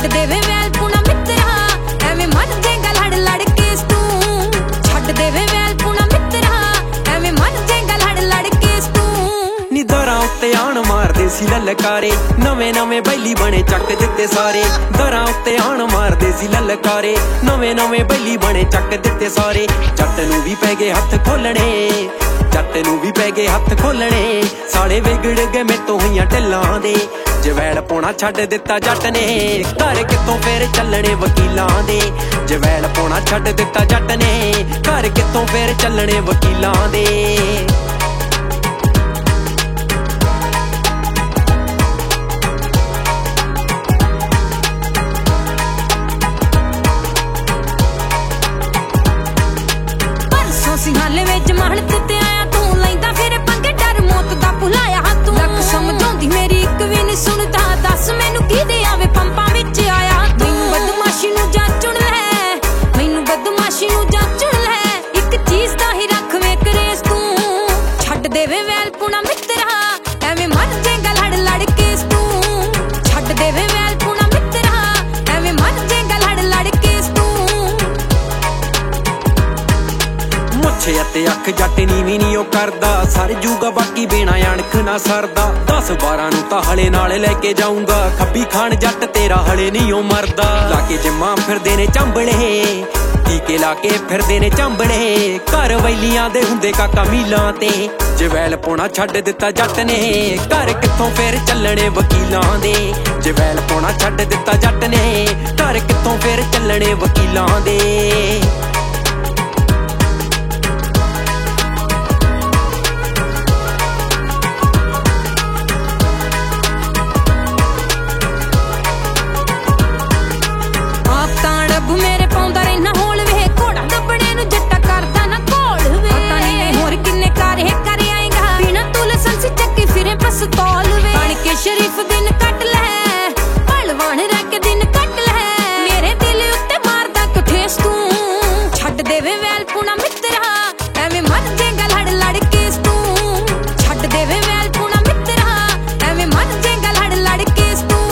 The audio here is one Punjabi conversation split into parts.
ਛੱਡ ਦੇਵੇ ਵੈਲ ਪੁਣਾ ਮਿੱਤਰਾ, ਐਵੇਂ ਮਰ ਜਾਏਗਾ ਲੜ ਲੜ ਕੇ ਤੂੰ। ਛੱਡ ਦੇਵੇ ਵੈਲ ਪੁਣਾ ਮਿੱਤਰਾ, ਐਵੇਂ ਮਰ ਜਾਏਗਾ ਲੜ ਲੜ ਕੇ ਤੂੰ। ਨੀ ਦਰਾਂ ਉੱਤੇ ਆਣ ਮਾਰਦੇ ਸੀ ਲਲਕਾਰੇ, ਨਵੇਂ ਨਵੇਂ ਬੈਲੀ ਬਣੇ ਚੱਕ ਦਿੱਤੇ ਸਾਰੇ। ਦਰਾਂ ਉੱਤੇ ਆਣ ਮਾਰਦੇ ਸੀ ਲਲਕਾਰੇ, ਨਵੇਂ ਨਵੇਂ ਬੈਲੀ ਬਣੇ ਚੱਕ ਦਿੱਤੇ ਸਾਰੇ। ਜੱਟ ਨੂੰ ਵੀ ਪੈ ਗਏ ਹੱਥ ਖੋਲਣੇ, ਜੱਟ ਨੂੰ ਵੀ ਪੈ ਗਏ ਹੱਥ ਖੋਲਣੇ। ਸਾਲੇ ਵਿਗੜ ਗਏ ਮੇਤੋਂ ਹੋਈਆਂ ਢਿੱਲਾਂ ਦੇ, ਜਵੈਲ ਪਾਉਣਾ ਛੱਡ ਦਿੱਤਾ ਜੱਟ ਨੇ। ਘਰ ਕਿੱਥੋਂ ਫੇਰ ਚੱਲਣੇ ਵਕੀਲਾਂ ਦੇ, ਜਵੈਲ ਪਾਉਣਾ ਛੱਡ ਦਿੱਤਾ ਜੱਟ ਨੇ। ਘਰ ਕਿੱਥੋਂ ਫੇਰ ਚੱਲਣੇ ਵਕੀਲਾਂ ਦੇ। ਹਾਲੇ ਵਿੱਚ ਮਾਹਣਤ ਤੇ ਆਇਆ ਤੂੰ, ਲੈਂਦਾ ਫਿਰ ਪੰਗੇ ਡਰ ਮੌਤ ਦਾ ਭੁਲਾਇਆ ਤੂੰ। ਲੱਕ ਸਮਝਾਉਂਦੀ ਮੇਰੀ ਇੱਕ ਵੀ ਨਹੀਂ ਸੁਣਦਾ, ਦੱਸ ਮੈਨੂੰ ਕਿਹਦੇ ਆਵੇ ਪੰਪਾਂ ਵਿੱਚ ਆਇਆ ਤੂੰ। ਮੈਨੂੰ ਬਦਮਾਸ਼ੀ ਨੂੰ ਜਾਂ ਚੁਣ ਲੈ, ਮੈਨੂੰ ਬਦਮਾਸ਼ੀ ਨੂੰ ਜਾਂ ਚੁਣ ਲੈ। ਇੱਕ ਚੀਜ਼ ਦਾ ਹੀ ਰੱਖ ਵੇ ਕਰੇਸ ਤੂੰ। ਛੱਡ ਦੇਵੇ ਵੈਲ ਪੁਣਾ ਮਿੱਤਰਾ, ਐਵੇਂ ਮਰ ਜਾਏਗਾ ਲੜ ਲੜ ਕੇ ਤੂੰ। ਛੱਡ ਦੇਵੇ ਵੈਲ ਪੁਣਾ ਮਿੱਤਰਾ, ਐਵੇਂ ਮਰ ਜਾਏਗਾ ਲੜ ਲੜ ਕੇ ਤੂੰ। ਮੁੱਛੇ ਅਤੇ ਅੱਖ ਜੱਟ ਨੀਵੀਂ ਨੀ ਉਹ ਕਰਦਾ, ਸਰ ਜੂਗਾ ਬਾਕੀ ਬਿਨਾ ਅਣਖ ਨਾ ਸਰਦਾ। 10-12 ਨੂੰ ਤਾਂ ਹਲੇ ਨਾਲ ਲੈ ਕੇ ਜਾਊਂਗਾ, ਖੱਬੀ ਖਾਨ ਜੱਟ ਤੇਰਾ ਹਲੇ ਨਹੀਂ ਉਹ ਮਰਦਾ। ਲਾ ਕੇ ਜਿੰਮਾਂ ਫਿਰਦੇ ਨੇ ਚੰਬਲੇ, ਟੀਕੇ ਲਾ ਕੇ ਫਿਰਦੇ ਨੇ ਚੰਬਲੇ। ਘਰ ਵੈਲੀਆਂ ਦੇ ਹੁੰਦੇ ਕਾਕਾ ਮੀਲਾਂ ਤੇ, ਜਵੈਲ ਪਾਉਣਾ ਛੱਡ ਦਿੱਤਾ ਜੱਟ ਨੇ। ਘਰ ਕਿੱਥੋਂ ਫੇਰ ਚੱਲਣੇ ਵਕੀਲਾਂ ਦੇ, ਜਵੈਲ ਪਾਉਣਾ ਛੱਡ ਦਿੱਤਾ ਜੱਟ ਨੇ। ਘਰ ਕਿੱਥੋਂ ਫੇਰ ਚੱਲਣੇ ਵਕੀਲਾਂ ਦੇ। ਮੇਰੇ ਪਾਉਂਦਾ ਰਹਿਣਾ ਹੋਲ ਵੇ, ਘੋੜਾ ਦੱਬਣੇ ਨੂੰ ਜੱਟਾ ਕਰਦਾ ਨਾ ਘੋਲ ਵੇ। ਪਤਾ ਨਹੀਂ ਹੋਰ ਕਿੰਨੇ ਕਾਰੇ ਕਰ ਆਏਗਾ, ਬਿਨਾ ਤੂੰ ਲਾਇਸੈਂਸ ਚੱਕੀ ਫਿਰੇ ਪਸਤੌਲ ਵੇ। ਬਣ ਕੇ ਸ਼ਰੀਫ ਦਿਨ ਕੱਟ ਲੈ, ਭਲਵਾਨ ਰਹਿ ਕੇ ਦਿਨ ਕੱਟ ਲੈ। ਮੇਰੇ ਦਿਲ ਉੱਤੇ ਮਾਰਦਾ ਕਠੇਸ ਤੂੰ। ਛੱਡ ਦੇਵੇ ਵੈਲ ਪੁਣਾ ਮਿੱਤਰਾ, ਐਵੇਂ ਮਰ ਜਾਏਗਾ ਲੜ ਲੜ ਕੇ ਤੂੰ। ਛੱਡ ਦੇਵੇ ਵੈਲ ਪੁਣਾ ਮਿੱਤਰਾ, ਐਵੇਂ ਮਰ ਜਾਏਗਾ ਲੜ ਲੜ ਕੇ ਤੂੰ।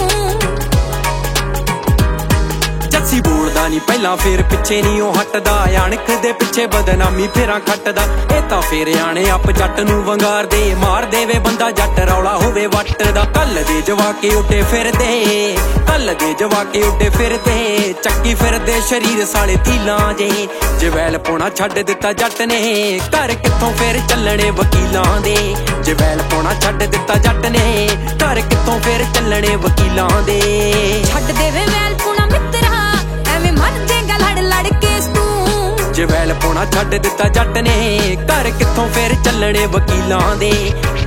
ਜੱਸੀ ਬੋਲਦਾ ਨੀ ਪਹਿਲਾਂ ਫੇਰ ਪਿੱਛੇ ਨੀ ਉਹ ਹਟਦਾ, ਅਣਖ ਦੇ ਪਿੱਛੇ ਬਦਨਾਮੀ ਫੇਰਾਂ ਖੱਟਦਾ। ਇਹ ਤਾਂ ਫੇਰ ਆਣੇ ਆਪ ਜੱਟ ਨੂੰ ਵੰਗਾਰਦੇ, ਮਾਰ ਦੇਵੇ ਬੰਦਾ ਜੱਟ ਰੌਲਾ ਹੋਵੇ ਵੱਟ ਦਾ। ਕੱਲ ਦੇ ਜਵਾਕੇ ਉੱਡੇ ਫਿਰਦੇ, ਕੱਲ ਦੇ ਜਵਾਕੇ ਉੱਡੇ ਫਿਰਦੇ। ਚੱਕੀ ਫਿਰਦੇ ਸਰੀਰ ਸਾਲੇ ਤੀਲਾਂ ਜੇ, ਜਵੈਲ ਪਾਉਣਾ ਛੱਡ ਦਿੱਤਾ ਜੱਟ ਨੇ। ਘਰ ਕਿੱਥੋਂ ਫੇਰ ਚੱਲਣੇ ਵਕੀਲਾਂ ਦੇ, ਜਵੈਲ ਪਾਉਣਾ ਛੱਡ ਦਿੱਤਾ ਜੱਟ ਨੇ। ਘਰ ਕਿੱਥੋਂ ਫੇਰ ਚੱਲਣੇ ਵਕੀਲਾਂ ਦੇ। ਛੱਡ ਦੇਵੇ ਵੈਲ ਪੁਣਾ ਮਿੱਤਰਾ, ਐਵੇਂ ਮਰ ਜਾਏਗਾ ਲੜ ਲੜ ਕੇ ਤੂੰ। ਜਵੈਲ ਪਾਉਣਾ ਛੱਡ ਦਿੱਤਾ ਜੱਟ ਨੇ। ਘਰ ਕਿੱਥੋਂ ਫੇਰ ਚੱਲਣੇ ਵਕੀਲਾਂ ਦੇ।